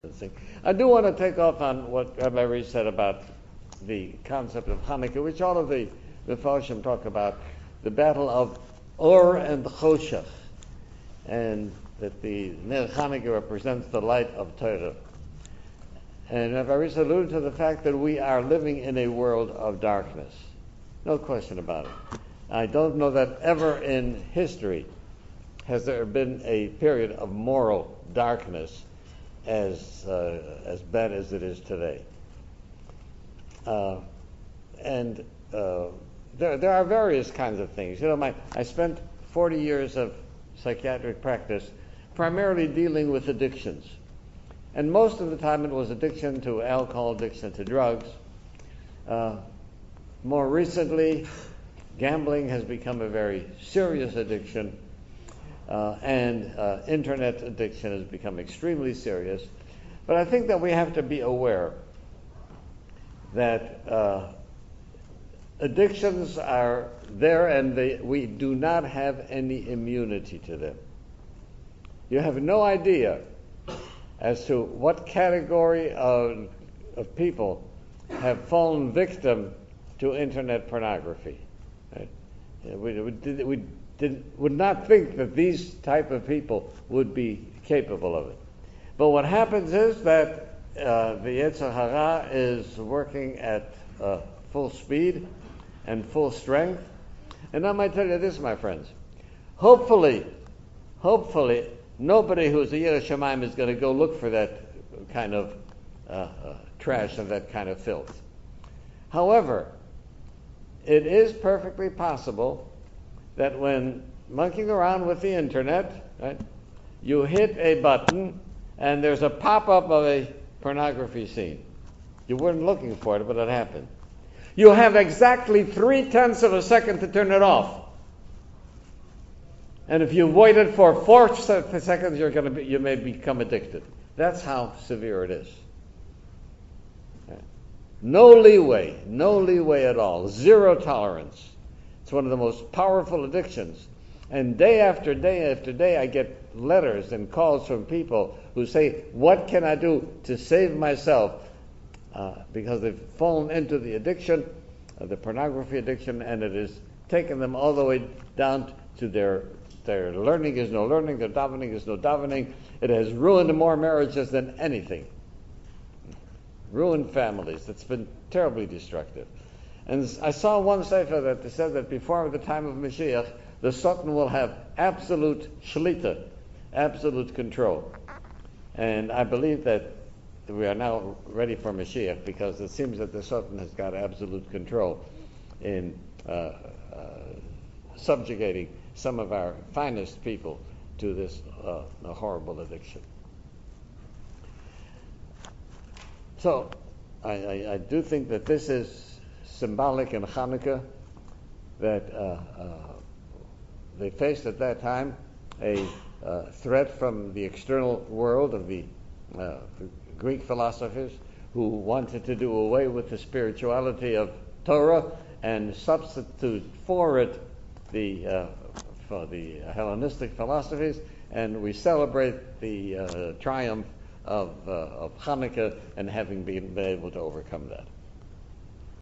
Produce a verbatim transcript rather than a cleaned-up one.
I do want to take off on what Rabbi Reese said about the concept of Hanukkah, which all of the the Mefarshim talk about, the battle of Or and Choshech, and that the Ner Hanukkah represents the light of Torah. And Rabbi Reese alluded to the fact that we are living in a world of darkness. No question about it. I don't know that ever in history has there been a period of moral darkness as uh, as bad as it is today. Uh, and uh, there there are various kinds of things. You know, my I spent forty years of psychiatric practice primarily dealing with addictions. And most of the time it was addiction to alcohol, addiction to drugs. Uh, more recently, gambling has become a very serious addiction. Uh, and uh, internet addiction has become extremely serious. But I think that we have to be aware that uh, addictions are there and they, we do not have any immunity to them. You have no idea as to what category of, of people have fallen victim to internet pornography. Right? We, we, we did, would not think that these type of people would be capable of it. But what happens is that uh, the Yetzer Hara is working at uh, full speed and full strength. And I might tell you this, my friends. Hopefully, hopefully, nobody who's a Yireh Shamayim is going to go look for that kind of uh, uh, trash and that kind of filth. However, it is perfectly possible that when monkeying around with the internet, right, you hit a button and there's a pop-up of a pornography scene. You weren't looking for it, but it happened. You have exactly three-tenths of a second to turn it off. And if you waited for four seconds, you're going to be, you may become addicted. That's how severe it is. No leeway, no leeway at all, zero tolerance. It's one of the most powerful addictions. And day after day after day, I get letters and calls from people who say, what can I do to save myself? Uh, because they've fallen into the addiction, uh, the pornography addiction, and it has taken them all the way down to their their learning is no learning, their davening is no davening. It has ruined more marriages than anything. Ruined families. It's been terribly destructive. And I saw one sefer that said that before the time of Mashiach, the Sultan will have absolute shlita, absolute control. And I believe that we are now ready for Mashiach because it seems that the Sultan has got absolute control in uh, uh, subjugating some of our finest people to this uh, horrible addiction. So I, I, I do think that this is symbolic in Hanukkah, that uh, uh, they faced at that time a uh, threat from the external world of the, uh, the Greek philosophers who wanted to do away with the spirituality of Torah and substitute for it the uh, for the Hellenistic philosophies, and we celebrate the uh, triumph of, uh, of Hanukkah and having been able to overcome that.